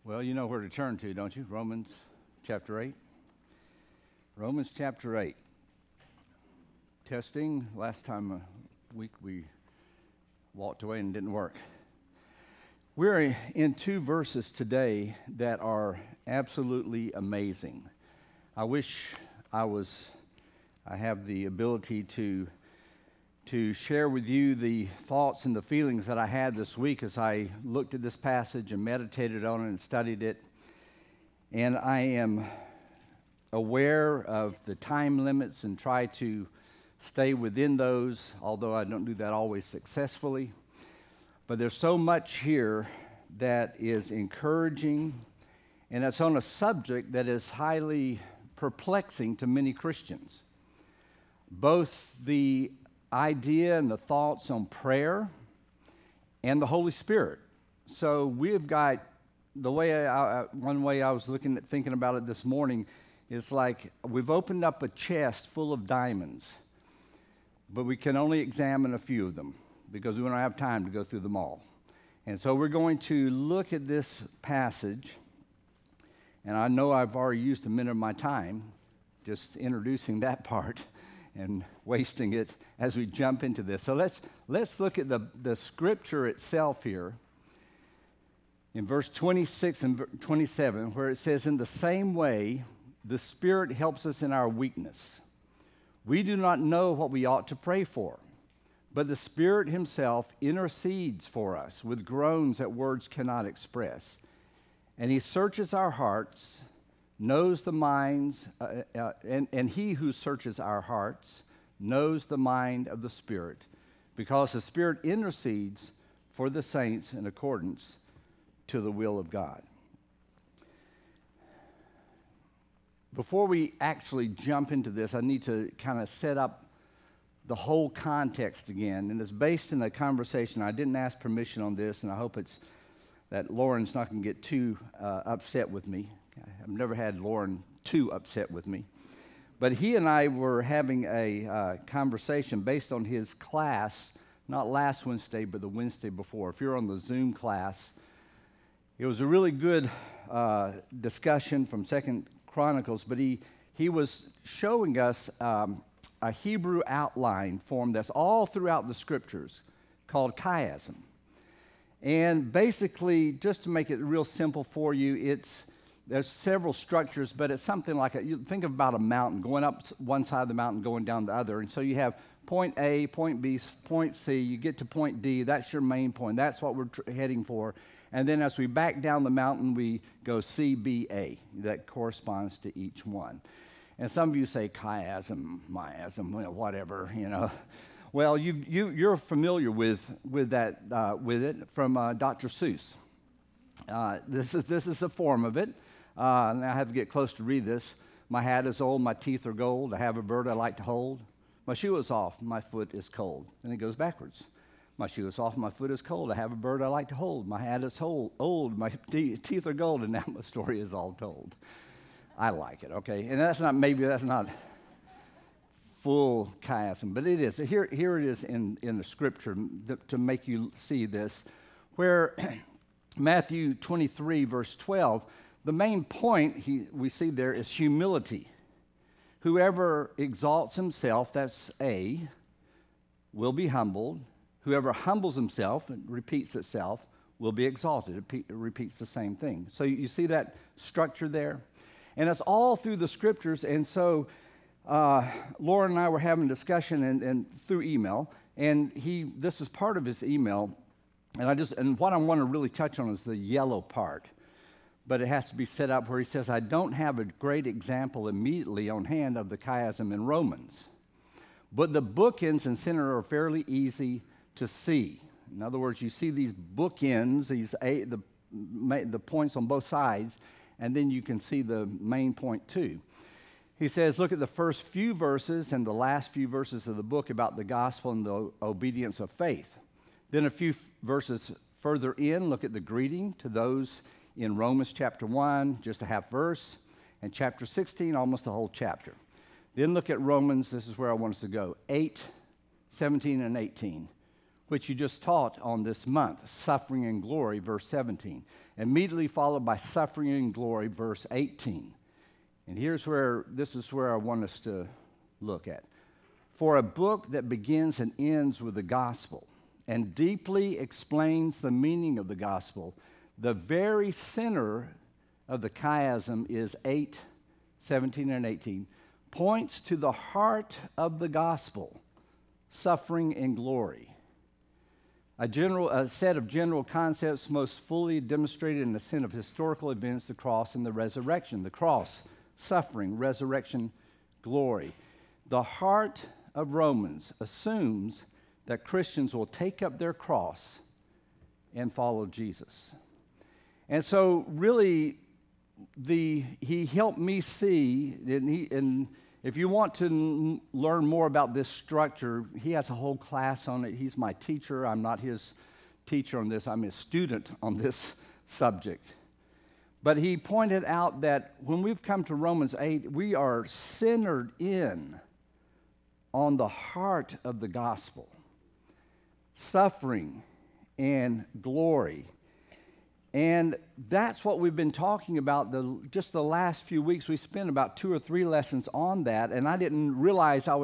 Well, you know where to turn to, don't you? Romans chapter 8. Romans chapter 8. Testing. Last time week we walked away and it didn't work. We're in two verses today that are absolutely amazing. I wish I have the ability to share with you the thoughts and the feelings that I had this week as I looked at this passage and meditated on it and studied it. And I am aware of the time limits and try to stay within those, although I don't do that always successfully. But there's so much here that is encouraging, and it's on a subject that is highly perplexing to many Christians. Both the idea and the thoughts on prayer and the Holy Spirit. So we've got the way one way I was thinking about it this morning is like we've opened up a chest full of diamonds, but we can only examine a few of them because we don't have time to go through them all. And so we're going to look at this passage, and I know I've already used a minute of my time just introducing that part and wasting it as we jump into this. So let's look at the scripture itself here in verse 26 and 27, where it says, "In the same way, the Spirit helps us in our weakness. We do not know what we ought to pray for, but the Spirit Himself intercedes for us with groans that words cannot express. And He searches our hearts, knows the minds, and He who searches our hearts knows the mind of the Spirit, because the Spirit intercedes for the saints in accordance to the will of God." Before we actually jump into this, I need to kind of set up the whole context again, and it's based in a conversation. I didn't ask permission on this, and I hope that Lauren's not going to get too upset with me. I've never had Lauren too upset with me. But he and I were having a conversation based on his class, not last Wednesday, but the Wednesday before. If you're on the Zoom class, it was a really good discussion from 2 Chronicles, but he was showing us a Hebrew outline form that's all throughout the scriptures called chiasm. And basically, just to make it real simple for you, there's several structures, but it's something like you think about a mountain, going up one side of the mountain, going down the other. And so you have point A, point B, point C, you get to point D, that's your main point. That's what we're heading for. And then as we back down the mountain, we go C, B, A. That corresponds to each one. And some of you say chiasm, miasm, whatever, Well, you're familiar with it from Dr. Seuss. This is a form of it. And I have to get close to read this. "My hat is old, my teeth are gold. I have a bird I like to hold. My shoe is off, my foot is cold." And it goes backwards. "My shoe is off, my foot is cold. I have a bird I like to hold. My hat is old, my teeth are gold." And now my story is all told. I like it, okay? And that's not full chiasm, but it is. Here it is in the scripture to make you see this, where Matthew 23, verse 12, the main point we see there is humility. Whoever exalts himself, that's A, will be humbled. Whoever humbles himself, and repeats itself, will be exalted. It repeats the same thing. So you see that structure there? And it's all through the scriptures. And so Lauren and I were having a discussion and through email, and this is part of his email. And what I want to really touch on is the yellow part. But it has to be set up where he says, "I don't have a great example immediately on hand of the chiasm in Romans, but the bookends and center are fairly easy to see." In other words, you see these bookends, the points on both sides, and then you can see the main point too. He says, look at the first few verses and the last few verses of the book about the gospel and the obedience of faith. Then a few verses further in, look at the greeting to those in Romans chapter 1, just a half verse, and chapter 16, almost the whole chapter. Then look at Romans, this is where I want us to go, 8, 17, and 18, which you just taught on this month, suffering and glory, verse 17. Immediately followed by suffering and glory, verse 18. And this is where I want us to look at. For a book that begins and ends with the gospel and deeply explains the meaning of the gospel, the very center of the chiasm is 17 and 18, points to the heart of the gospel, suffering and glory. A set of general concepts most fully demonstrated in the sense of historical events, the cross and the resurrection. The cross, suffering, resurrection, glory. The heart of Romans assumes that Christians will take up their cross and follow Jesus. And so really, he helped me see, and if you want to learn more about this structure, he has a whole class on it. He's my teacher. I'm not his teacher on this. I'm his student on this subject. But he pointed out that when we've come to Romans 8, we are centered in on the heart of the gospel, suffering and glory. And that's what we've been talking about just the last few weeks. We spent about 2 or 3 lessons on that, and I didn't realize I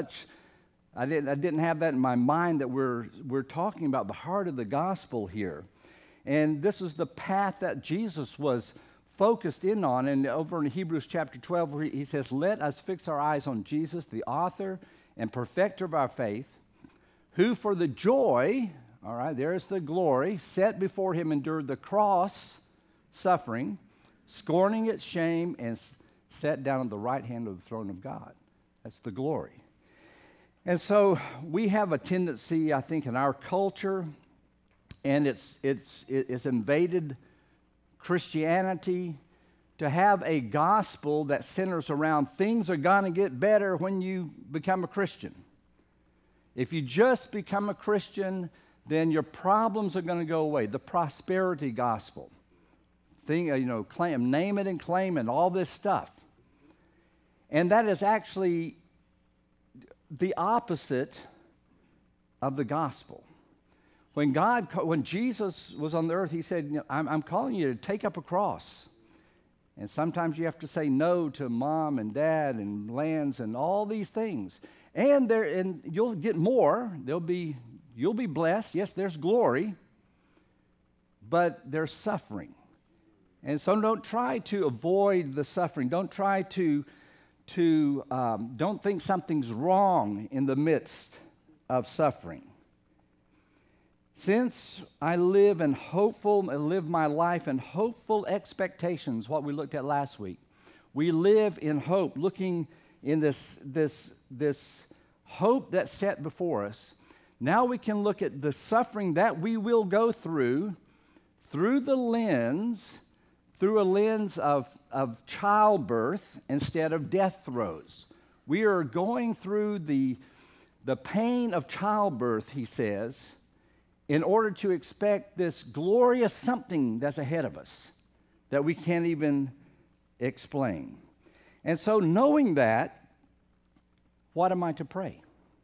didn't have that in my mind that we're talking about the heart of the gospel here. And this is the path that Jesus was focused in on. And over in Hebrews chapter 12, where he says, "Let us fix our eyes on Jesus, the author and perfecter of our faith, who for the joy," all right, there's the glory, "set before him endured the cross," suffering, "scorning its shame, and sat down at the right hand of the throne of God." That's the glory. And so we have a tendency, I think, in our culture, and it's invaded Christianity, to have a gospel that centers around things are going to get better when you become a Christian. If you just become a Christian, then your problems are going to go away. The prosperity gospel. Claim, name it and claim it, all this stuff. And that is actually the opposite of the gospel. When Jesus was on the earth, he said, I'm calling you to take up a cross. And sometimes you have to say no to mom and dad and lands and all these things. And you'll get more. You'll be blessed. Yes, there's glory, but there's suffering. And so don't try to avoid the suffering. Don't try to don't think something's wrong in the midst of suffering. Since I live my life in hopeful expectations, what we looked at last week, we live in hope, looking in this hope that's set before us. Now we can look at the suffering that we will go through a lens of childbirth instead of death throes. We are going through the pain of childbirth, he says, in order to expect this glorious something that's ahead of us that we can't even explain. And so knowing that, what am I to pray?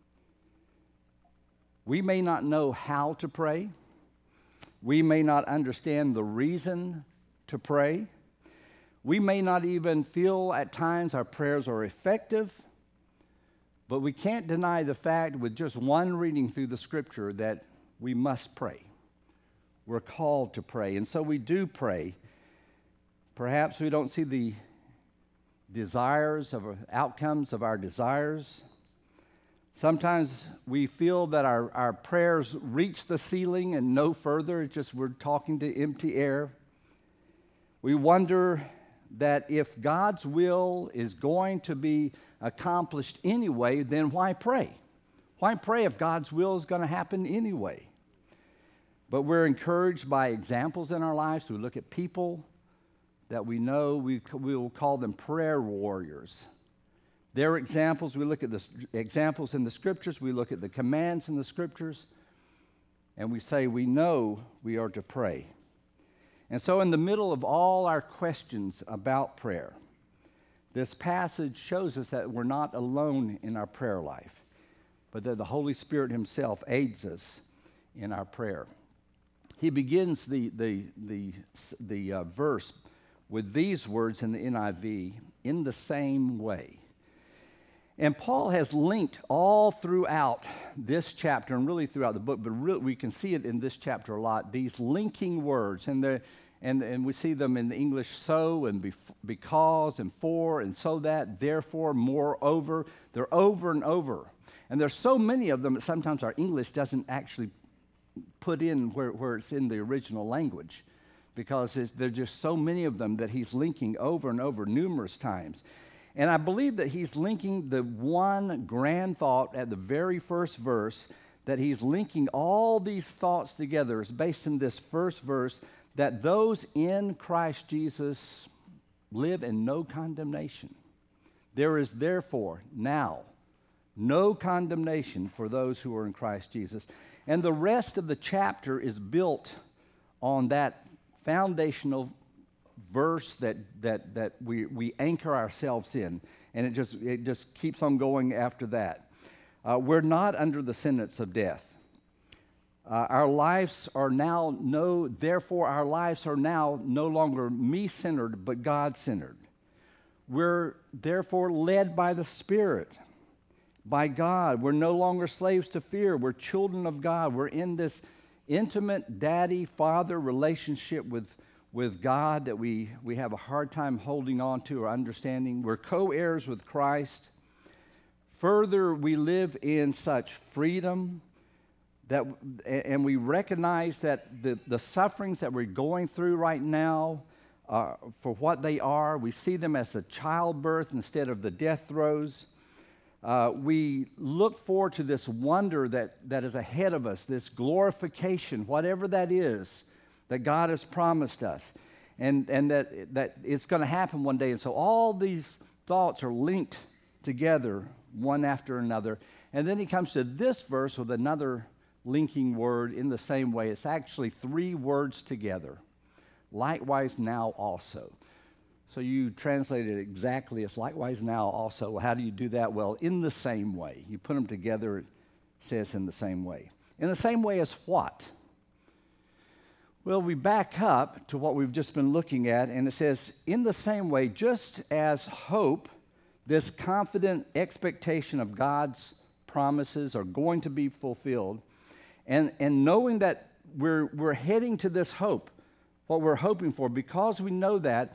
We may not know how to pray. We may not understand the reason to pray. We may not even feel at times our prayers are effective, but we can't deny the fact with just one reading through the scripture that we must pray. We're called to pray, and so we do pray. Perhaps we don't see the outcomes of our desires. Sometimes we feel that our prayers reach the ceiling and no further. It's just we're talking to empty air. We wonder that if God's will is going to be accomplished anyway, then why pray? Why pray if God's will is going to happen anyway? But we're encouraged by examples in our lives. We look at people that we know, we will call them prayer warriors. Their examples, we look at the examples in the Scriptures, we look at the commands in the Scriptures, and we say we know we are to pray. And so in the middle of all our questions about prayer, this passage shows us that we're not alone in our prayer life, but that the Holy Spirit himself aids us in our prayer. He begins the verse with these words in the NIV, in the same way. And Paul has linked all throughout this chapter, and really throughout the book, but really we can see it in this chapter a lot, these linking words. And we see them in the English, so and because and for and so that, therefore, moreover. They're over and over. And there's so many of them that sometimes our English doesn't actually put in where it's in the original language, because there's just so many of them that he's linking over and over numerous times. And I believe that he's linking the one grand thought at the very first verse, that he's linking all these thoughts together is based in this first verse, that those in Christ Jesus live in no condemnation. There is therefore now no condemnation for those who are in Christ Jesus. And the rest of the chapter is built on that foundational verse that we anchor ourselves in, and it just keeps on going after that. We're not under the sentence of death. Our lives are now therefore our lives are now no longer me-centered, but God-centered. We're therefore led by the Spirit, by God. We're no longer slaves to fear. We're children of God. We're in this intimate daddy-father relationship with God that we have a hard time holding on to or understanding. We're co-heirs with Christ. Further, we live in such freedom and we recognize that the sufferings that we're going through right now, for what they are, we see them as a childbirth instead of the death throes. We look forward to this wonder that is ahead of us, this glorification, whatever that is, that God has promised us, and that it's going to happen one day. And so all these thoughts are linked together, one after another. And then he comes to this verse with another linking word in the same way. It's actually three words together. Likewise now also. So you translate it exactly. It's likewise now also. Well, how do you do that? Well, in the same way. You put them together, it says in the same way. In the same way as what? Well, we back up to what we've just been looking at, and it says, in the same way, just as hope, this confident expectation of God's promises are going to be fulfilled, and knowing that we're heading to this hope, what we're hoping for, because we know that,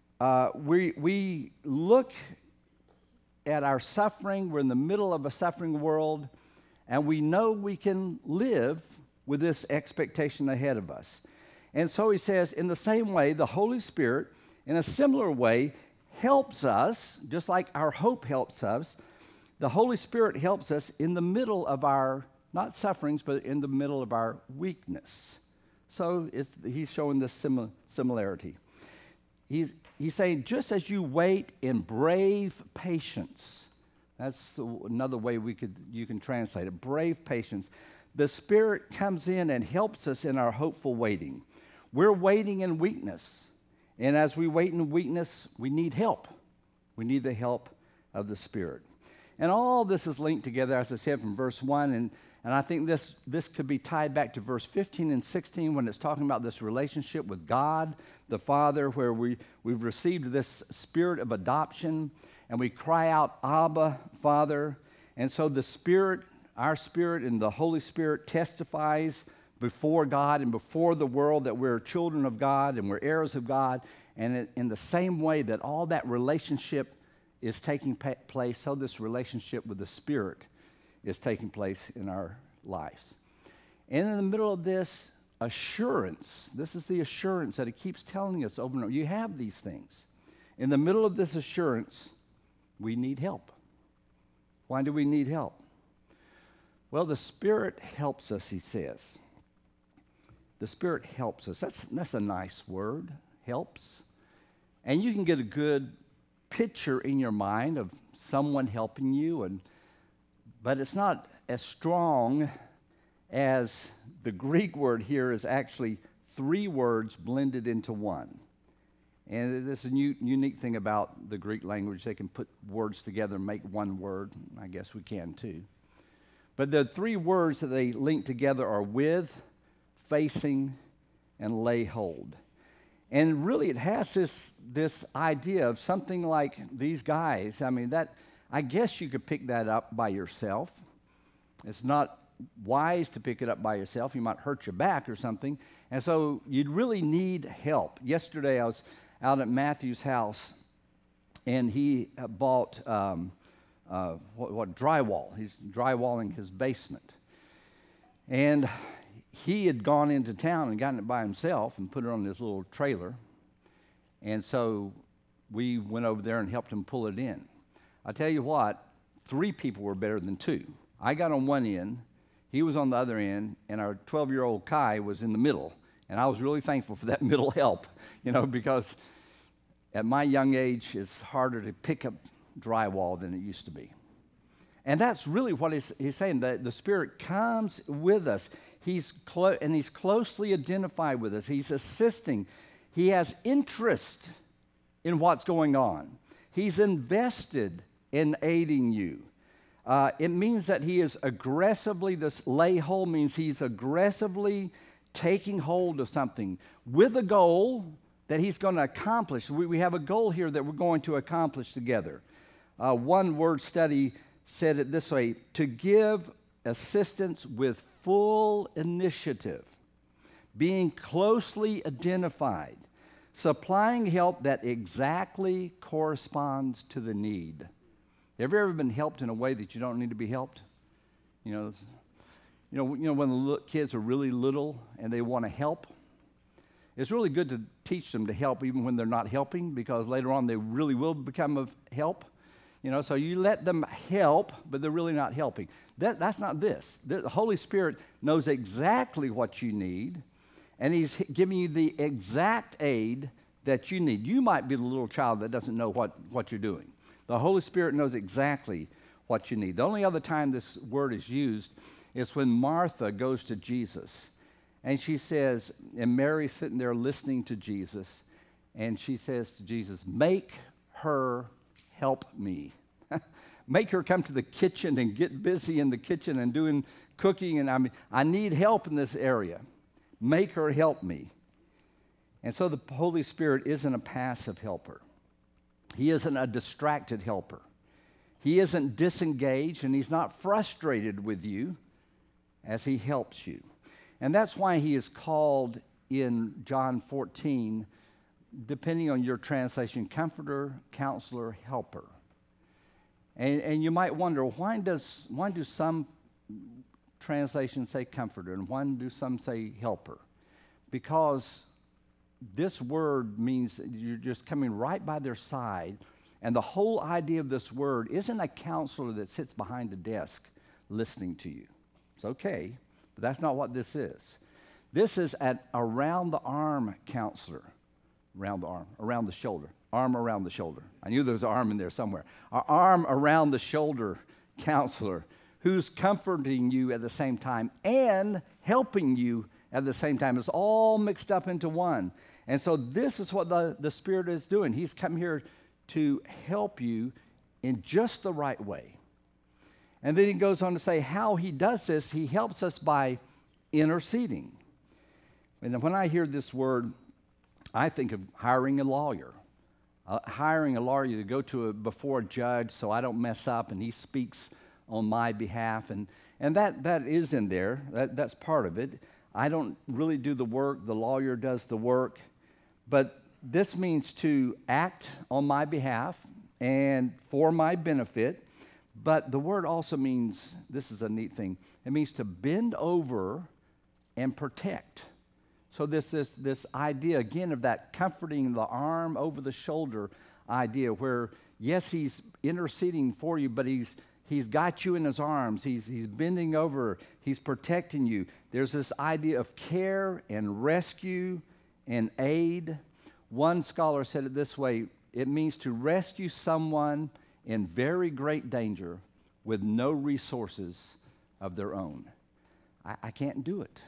we look at our suffering. We're in the middle of a suffering world, and we know we can live with this expectation ahead of us. And so he says, in the same way, the Holy Spirit, in a similar way, helps us, just like our hope helps us. The Holy Spirit helps us in the middle of our, not sufferings, but in the middle of our weakness. So he's showing this similarity. He's saying, just as you wait in brave patience, that's another way you can translate it, brave patience. The Spirit comes in and helps us in our hopeful waiting. We're waiting in weakness. And as we wait in weakness, we need help. We need the help of the Spirit. And all this is linked together, as I said, from verse 1. And I think this could be tied back to verse 15 and 16 when it's talking about this relationship with God, the Father, where we've received this spirit of adoption, and we cry out, Abba, Father. And so the Spirit, our Spirit and the Holy Spirit testifies before God and before the world that we're children of God and we're heirs of God. And in the same way that all that relationship is taking place, so this relationship with the Spirit is taking place in our lives. And in the middle of this assurance, this is the assurance that he keeps telling us over and over. You have these things. In the middle of this assurance, we need help. Why do we need help? Well, the Spirit helps us, he says. The Spirit helps us. That's a nice word, helps. And you can get a good picture in your mind of someone helping you, but it's not as strong as the Greek word here is actually three words blended into one. And this is a unique thing about the Greek language. They can put words together and make one word. I guess we can too. But the three words that they link together are with, facing, and lay hold. And really it has this idea of something like these guys. I mean, that, I guess you could pick that up by yourself. It's not wise to pick it up by yourself. You might hurt your back or something. And so you'd really need help. Yesterday I was out at Matthew's house, and he bought drywall. He's drywalling his basement. And he had gone into town and gotten it by himself and put it on this little trailer. And so we went over there and helped him pull it in. I tell you what, 3 people were better than 2. I got on one end, he was on the other end, and our 12-year-old Kai was in the middle. And I was really thankful for that middle help, because at my young age, it's harder to pick up drywall than it used to be. And that's really what he's saying, that the Spirit comes with us. He's closely identified with us. He's assisting. He has interest in what's going on. He's invested in aiding you. It means that he is aggressively, this lay hold means he's aggressively taking hold of something with a goal that he's going to accomplish. We have a goal here that we're going to accomplish together. One word study said it this way: to give assistance with full initiative, being closely identified, supplying help that exactly corresponds to the need. Have you ever been helped in a way that you don't need to be helped? When the kids are really little and they want to help, it's really good to teach them to help even when they're not helping, because later on they really will become of help. So you let them help, but they're really not helping. That's not this. The Holy Spirit knows exactly what you need, and He's giving you the exact aid that you need. You might be the little child that doesn't know what you're doing. The Holy Spirit knows exactly what you need. The only other time this word is used is when Martha goes to Jesus, and she says, and Mary's sitting there listening to Jesus, and she says to Jesus, "Make her help me." Make her come to the kitchen and get busy in the kitchen and doing cooking. And I need help in this area. Make her help me. And so the Holy Spirit isn't a passive helper. He isn't a distracted helper. He isn't disengaged, and He's not frustrated with you as He helps you. And that's why He is called in John 14, depending on your translation, Comforter, Counselor, Helper. And you might wonder, why do some translations say Comforter and why do some say Helper? Because this word means you're just coming right by their side, and the whole idea of this word isn't a counselor that sits behind a desk listening to you. It's okay, but that's not what this is. This is an around-the-arm counselor. Around the arm, around the shoulder, arm around the shoulder. I knew there was an arm in there somewhere. Our arm around the shoulder counselor who's comforting you at the same time and helping you at the same time. It's all mixed up into one. And so this is what the Spirit is doing. He's come here to help you in just the right way. And then he goes on to say how he does this. He helps us by interceding. And when I hear this word, I think of hiring a lawyer. Hiring a lawyer to go before a judge so I don't mess up and he speaks on my behalf. And that is in there. That's part of it. I don't really do the work. The lawyer does the work. But this means to act on my behalf and for my benefit. But the word also means, this is a neat thing, it means to bend over and protect. So this idea, again, of that comforting the arm over the shoulder idea where, yes, He's interceding for you, but He's got you in His arms. He's bending over. He's protecting you. There's this idea of care and rescue and aid. One scholar said it this way: it means to rescue someone in very great danger with no resources of their own. I can't do it.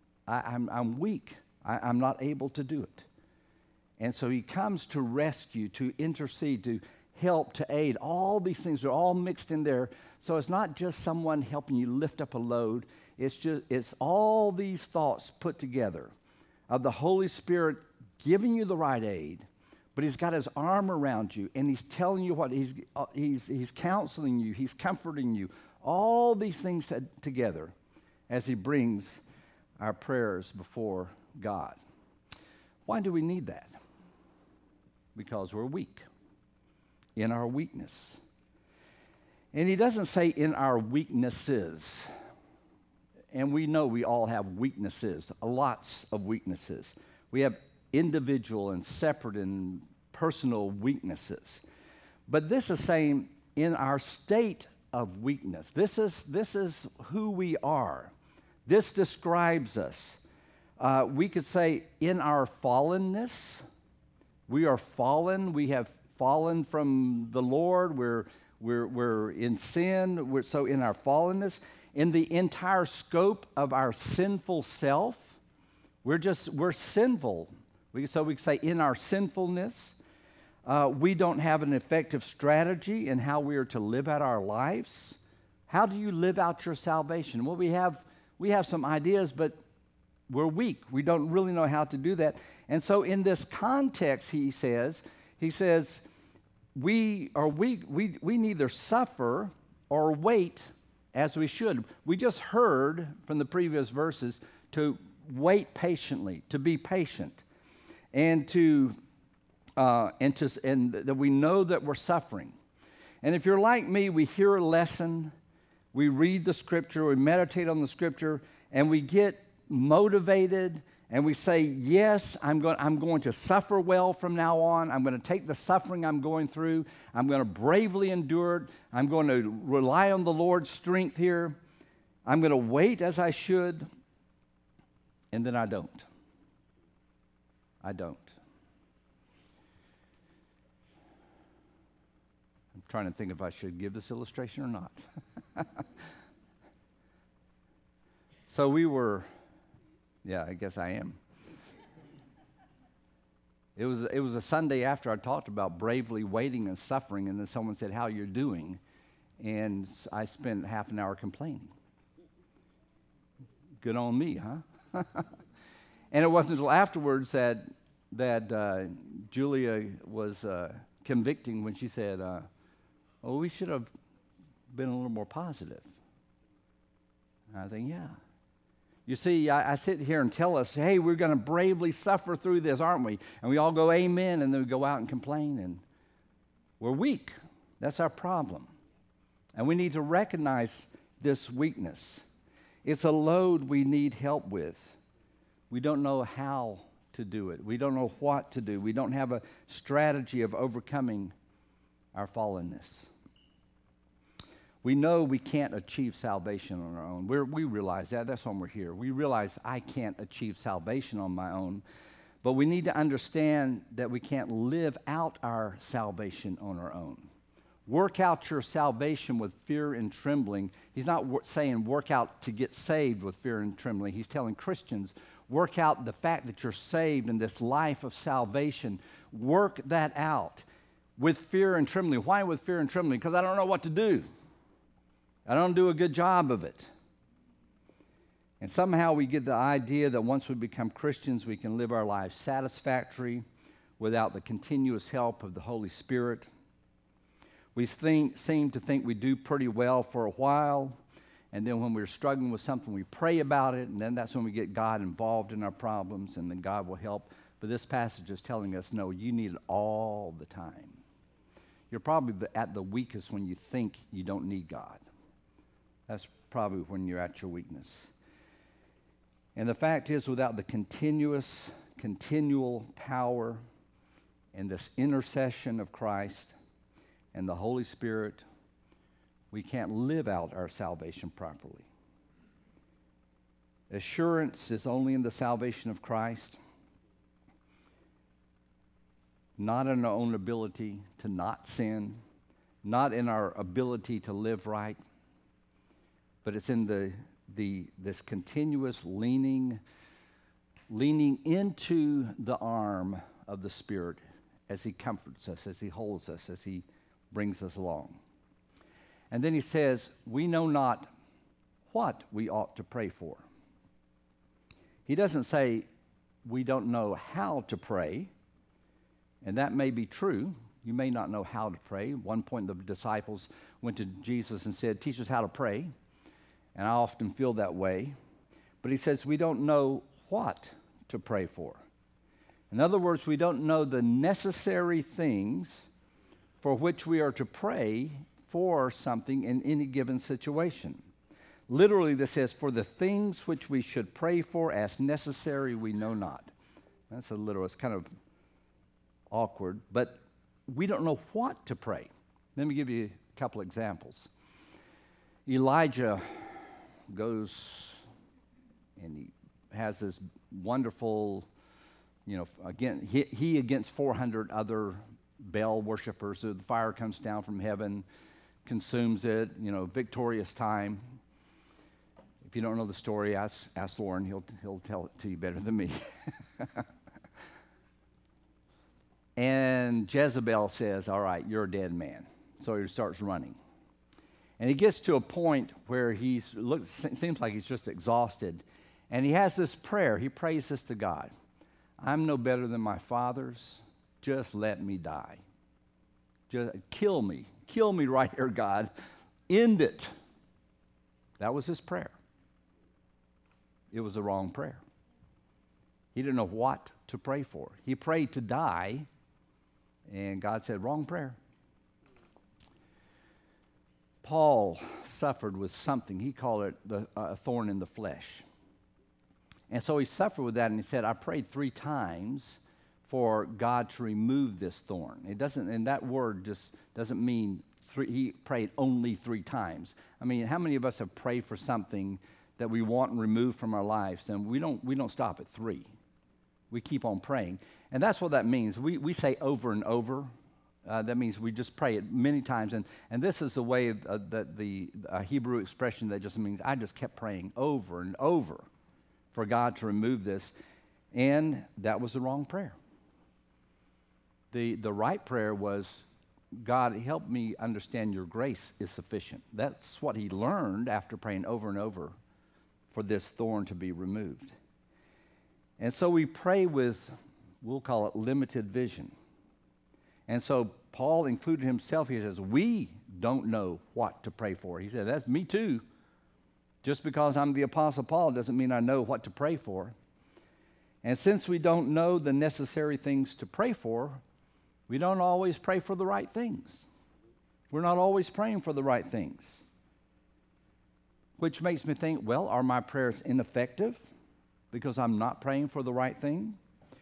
I'm weak. I'm not able to do it. And so He comes to rescue, to intercede, to help, to aid. All these things are all mixed in there. So it's not just someone helping you lift up a load. It's all these thoughts put together of the Holy Spirit giving you the right aid, but he's got his arm around you, and he's telling you what, he's counseling you, he's comforting you. All these things together as he brings our prayers before God. Why do we need that? Because we're weak. In our weakness. And he doesn't say in our weaknesses. And we know we all have weaknesses, lots of weaknesses. We have individual and separate and personal weaknesses. But this is saying in our state of weakness. This is who we are. This describes us. We could say in our fallenness, we are fallen. We have fallen from the Lord. We're in sin. So in our fallenness, in the entire scope of our sinful self, we're sinful. So we can say in our sinfulness, we don't have an effective strategy in how we are to live out our lives. How do you live out your salvation? Well, we have some ideas, but we're weak. We don't really know how to do that. And so in this context, he says, we are weak. We neither suffer or wait as we should. We just heard from the previous verses to wait patiently, to be patient, and that we know that we're suffering. And if you're like me, we hear a lesson, we read the Scripture, we meditate on the Scripture, and we get motivated. And we say, yes, I'm going to suffer well from now on. I'm going to take the suffering I'm going through. I'm going to bravely endure it. I'm going to rely on the Lord's strength here. I'm going to wait as I should. And then I don't. I don't. I'm trying to think if I should give this illustration or not. So we were... Yeah, I guess I am. It was a Sunday after I talked about bravely waiting and suffering, and then someone said, "How you're doing?" And I spent half an hour complaining. Good on me, huh? And it wasn't until afterwards that Julia was convicting when she said, "Oh, we should have been a little more positive." And I think, yeah. You see, I sit here and tell us, hey, we're going to bravely suffer through this, aren't we? And we all go, amen, and then we go out and complain, and we're weak. That's our problem. And we need to recognize this weakness. It's a load we need help with. We don't know how to do it. We don't know what to do. We don't have a strategy of overcoming our fallenness. We know we can't achieve salvation on our own. We realize that. That's why we're here. We realize I can't achieve salvation on my own. But we need to understand that we can't live out our salvation on our own. Work out your salvation with fear and trembling. He's not saying work out to get saved with fear and trembling. He's telling Christians, work out the fact that you're saved in this life of salvation. Work that out with fear and trembling. Why with fear and trembling? Because I don't know what to do. I don't do a good job of it. And somehow we get the idea that once we become Christians, we can live our lives satisfactory without the continuous help of the Holy Spirit. We seem to think we do pretty well for a while, and then when we're struggling with something, we pray about it, and then that's when we get God involved in our problems, and then God will help. But this passage is telling us, no, you need it all the time. You're probably at the weakest when you think you don't need God. That's probably when you're at your weakness. And the fact is, without the continual power and this intercession of Christ and the Holy Spirit, we can't live out our salvation properly. Assurance is only in the salvation of Christ, not in our own ability to not sin, not in our ability to live right, but it's in this continuous leaning into the arm of the Spirit as He comforts us, as He holds us, as He brings us along. And then he says, we know not what we ought to pray for. He doesn't say we don't know how to pray, and that may be true. You may not know how to pray. At one point, the disciples went to Jesus and said, teach us how to pray, and I often feel that way. But he says we don't know what to pray for. In other words, we don't know the necessary things for which we are to pray for something in any given situation. Literally, this says, for the things which we should pray for as necessary, we know not. That's a literal, it's kind of awkward, but we don't know what to pray. Let me give you a couple examples. Elijah goes and he has this wonderful, again, he against 400 other Baal worshipers. So the fire comes down from heaven, consumes it, victorious time. If you don't know the story, ask Lauren. He'll tell it to you better than me. And Jezebel says, all right, you're a dead man. So he starts running. And he gets to a point where seems like he's just exhausted. And he has this prayer. He prays this to God. I'm no better than my fathers. Just let me die. Just kill me. Kill me right here, God. End it. That was his prayer. It was the wrong prayer. He didn't know what to pray for. He prayed to die, and God said, wrong prayer. Paul suffered with something. He called it a thorn in the flesh. And so he suffered with that, and he said, I prayed 3 times for God to remove this thorn. It doesn't, and that word just doesn't mean he prayed only 3 times. I mean, how many of us have prayed for something that we want removed from our lives, and we don't stop at 3. We keep on praying. And that's what that means. We say over and over. That means we just pray it many times. And this is the way that the Hebrew expression that just means I just kept praying over and over for God to remove this. And that was the wrong prayer. The right prayer was, God, help me understand your grace is sufficient. That's what he learned after praying over and over for this thorn to be removed. And so we pray with, we'll call it limited vision. And so Paul included himself. He says, we don't know what to pray for. He said, that's me too. Just because I'm the Apostle Paul doesn't mean I know what to pray for. And since we don't know the necessary things to pray for, we don't always pray for the right things. We're not always praying for the right things. Which makes me think, well, are my prayers ineffective because I'm not praying for the right thing?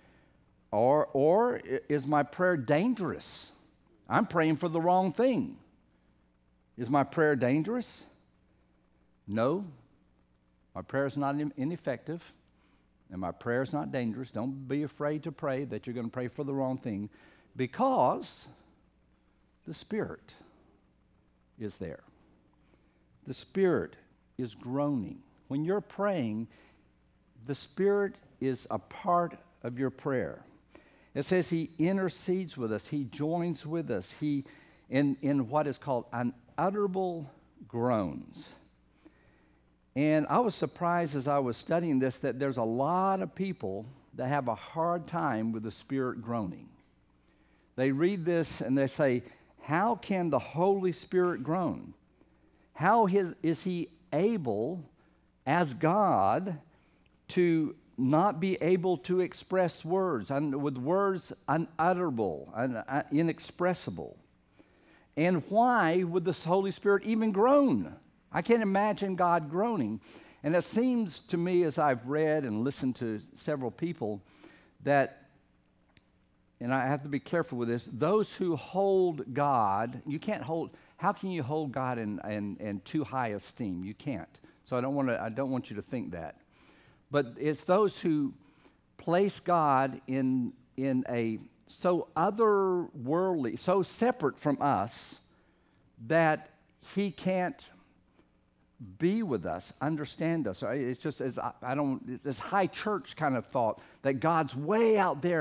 Or is my prayer dangerous? I'm praying for the wrong thing. Is my prayer dangerous? No. My prayer is not ineffective, and my prayer is not dangerous. Don't be afraid to pray that you're going to pray for the wrong thing, because the Spirit is there. The Spirit is groaning. When you're praying, the Spirit is a part of your prayer. It says he intercedes with us. He joins with us. He in what is called unutterable groans. And I was surprised as I was studying this that there's a lot of people that have a hard time with the Spirit groaning. They read this and they say, how can the Holy Spirit groan? How is he able, as God, to not be able to express words, with words unutterable, inexpressible? And why would the Holy Spirit even groan? I can't imagine God groaning. And it seems to me, as I've read and listened to several people, that, and I have to be careful with this, those who hold God, how can you hold God in too high esteem? You can't. So I don't want you to think that. But it's those who place God in a so otherworldly, so separate from us that he can't be with us, understand us. It's just it's high church kind of thought that God's way out there and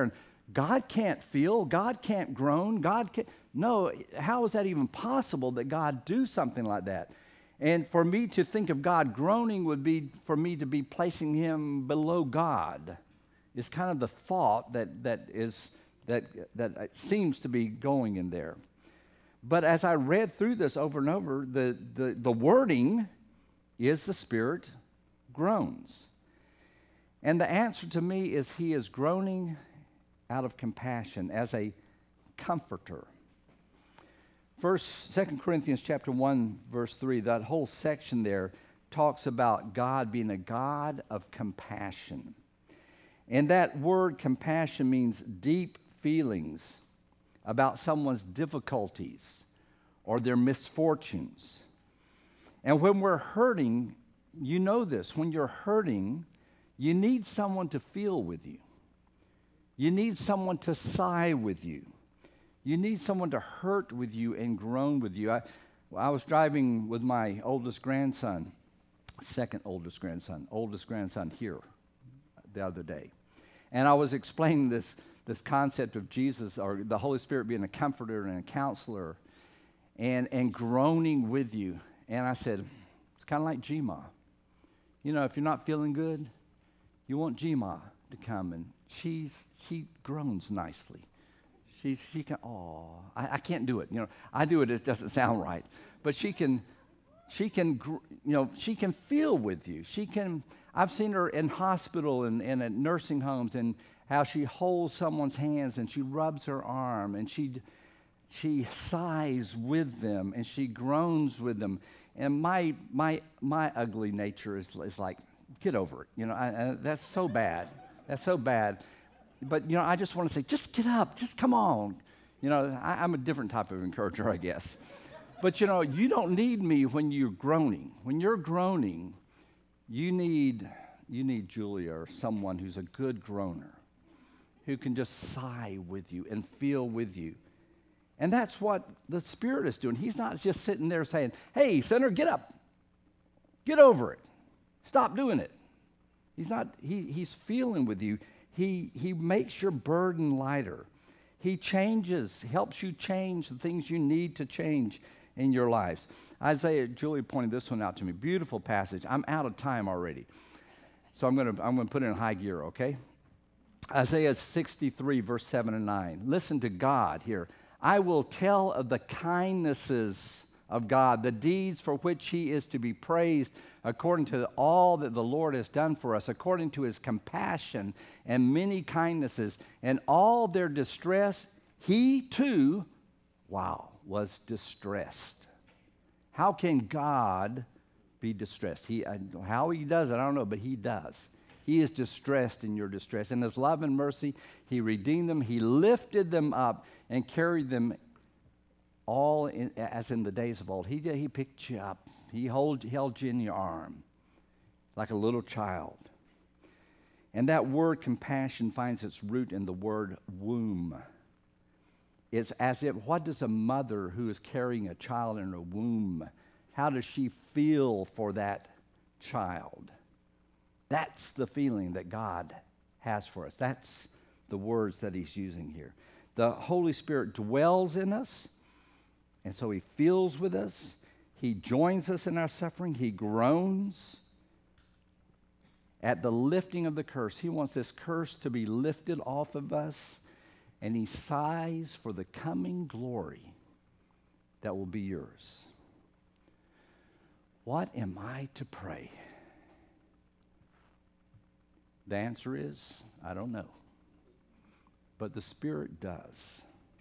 God can't feel. God can't groan. God can't. No, how is that even possible that God do something like that? And for me to think of God groaning would be for me to be placing him below God. It's kind of the thought that seems to be going in there. But as I read through this over and over, the wording is the Spirit groans. And the answer to me is he is groaning out of compassion as a comforter. Second Corinthians chapter 1, verse 3, that whole section there talks about God being a God of compassion. And that word compassion means deep feelings about someone's difficulties or their misfortunes. And when we're hurting, you know this, when you're hurting, you need someone to feel with you. You need someone to sigh with you. You need someone to hurt with you and groan with you. I was driving with my oldest grandson here the other day. And I was explaining this concept of Jesus or the Holy Spirit being a comforter and a counselor and groaning with you. And I said, it's kind of like Gma. You know, if you're not feeling good, you want Gma to come, and she groans nicely. She can, I can't do it. You know, I do it doesn't sound right. But she can feel with you. I've seen her in hospital and at nursing homes, and how she holds someone's hands and she rubs her arm and she sighs with them and she groans with them. And my ugly nature is like, get over it. You know, that's so bad. That's so bad. But, you know, I just want to say, just get up. Just come on. You know, I'm a different type of encourager, I guess. But, you know, you don't need me when you're groaning. When you're groaning, you need Julia or someone who's a good groaner, who can just sigh with you and feel with you. And that's what the Spirit is doing. He's not just sitting there saying, hey, sinner, get up. Get over it. Stop doing it. He's feeling with you. He makes your burden lighter. He helps you change the things you need to change in your lives. Julie pointed this one out to me. Beautiful passage. I'm out of time already. So I'm gonna put it in high gear, okay? Isaiah 63, verse 7 and 9. Listen to God here. I will tell of the kindnesses of God, the deeds for which he is to be praised, according to all that the Lord has done for us, according to his compassion and many kindnesses, and all their distress, he too, was distressed. How can God be distressed? How he does it, I don't know, but he does. He is distressed in your distress. In his love and mercy, he redeemed them. He lifted them up and carried them all as in the days of old. He picked you up. He held you in your arm like a little child. And that word compassion finds its root in the word womb. It's as if, what does a mother who is carrying a child in her womb, how does she feel for that child? That's the feeling that God has for us. That's the words that he's using here. The Holy Spirit dwells in us, and so he feels with us. He joins us in our suffering. He groans at the lifting of the curse. He wants this curse to be lifted off of us, and he sighs for the coming glory that will be yours. What am I to pray? The answer is, I don't know. But the Spirit does.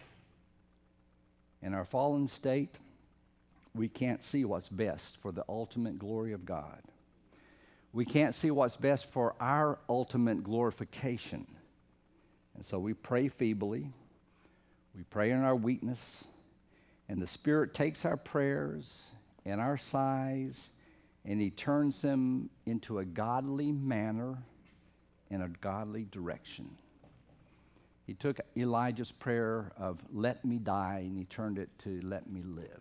In our fallen state, we can't see what's best for the ultimate glory of God. We can't see what's best for our ultimate glorification. And so we pray feebly. We pray in our weakness. And the Spirit takes our prayers and our sighs, and he turns them into a godly manner in a godly direction. He took Elijah's prayer of let me die, and he turned it to let me live.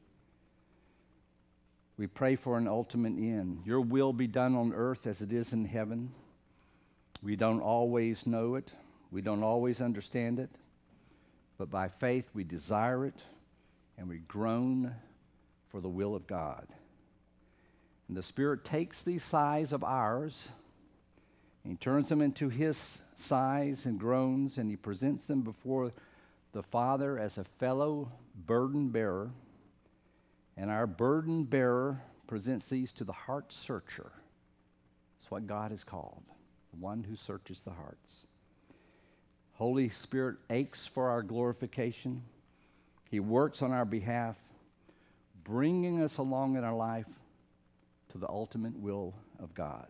We pray for an ultimate end. Your will be done on earth as it is in heaven. We don't always know it. We don't always understand it, but by faith we desire it, and we groan for the will of God. And the Spirit takes these sighs of ours, and He turns them into His sighs and groans, and He presents them before the Father as a fellow burden bearer. And our burden bearer presents these to the heart searcher. That's what God is called, the one who searches the hearts. Holy Spirit aches for our glorification. He works on our behalf, bringing us along in our life to the ultimate will of God.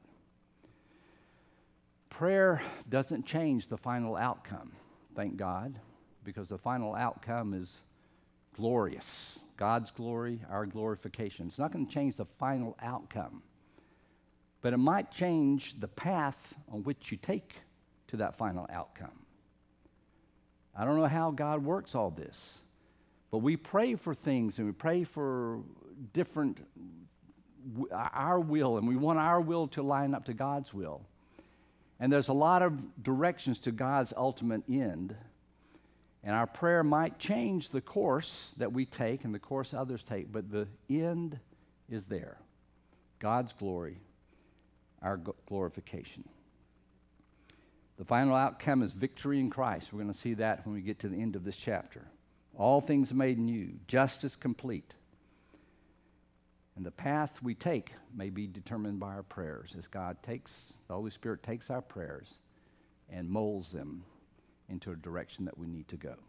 Prayer doesn't change the final outcome, thank God, because the final outcome is glorious. God's glory, our glorification. It's not going to change the final outcome, but it might change the path on which you take to that final outcome. I don't know how God works all this, but we pray for things and we pray for different, our will, and we want our will to line up to God's will. And there's a lot of directions to God's ultimate end. And our prayer might change the course that we take and the course others take, but the end is there. God's glory, our glorification. The final outcome is victory in Christ. We're going to see that when we get to the end of this chapter. All things made new, justice complete. And the path we take may be determined by our prayers as the Holy Spirit takes our prayers and molds them into a direction that we need to go.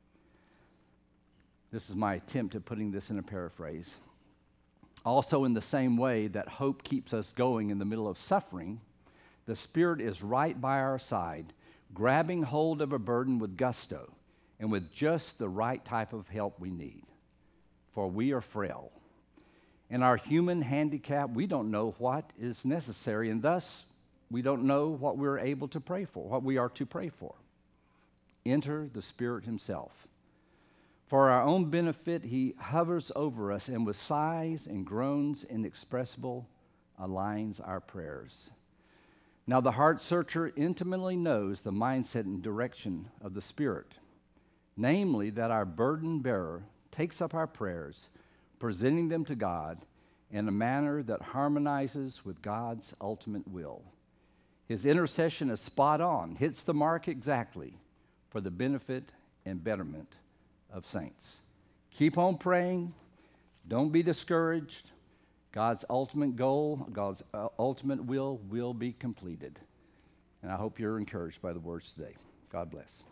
This is my attempt at putting this in a paraphrase. Also, in the same way that hope keeps us going in the middle of suffering, the Spirit is right by our side, grabbing hold of a burden with gusto and with just the right type of help we need. For we are frail. In our human handicap, we don't know what is necessary, and thus we don't know what we're able to pray for, what we are to pray for. Enter the Spirit Himself. For our own benefit, He hovers over us and with sighs and groans inexpressible aligns our prayers. Now the heart searcher intimately knows the mindset and direction of the Spirit, namely that our burden bearer takes up our prayers, presenting them to God in a manner that harmonizes with God's ultimate will. His intercession is spot on, hits the mark exactly for the benefit and betterment of saints. Keep on praying. Don't be discouraged. God's ultimate goal, God's ultimate will be completed. And I hope you're encouraged by the words today. God bless.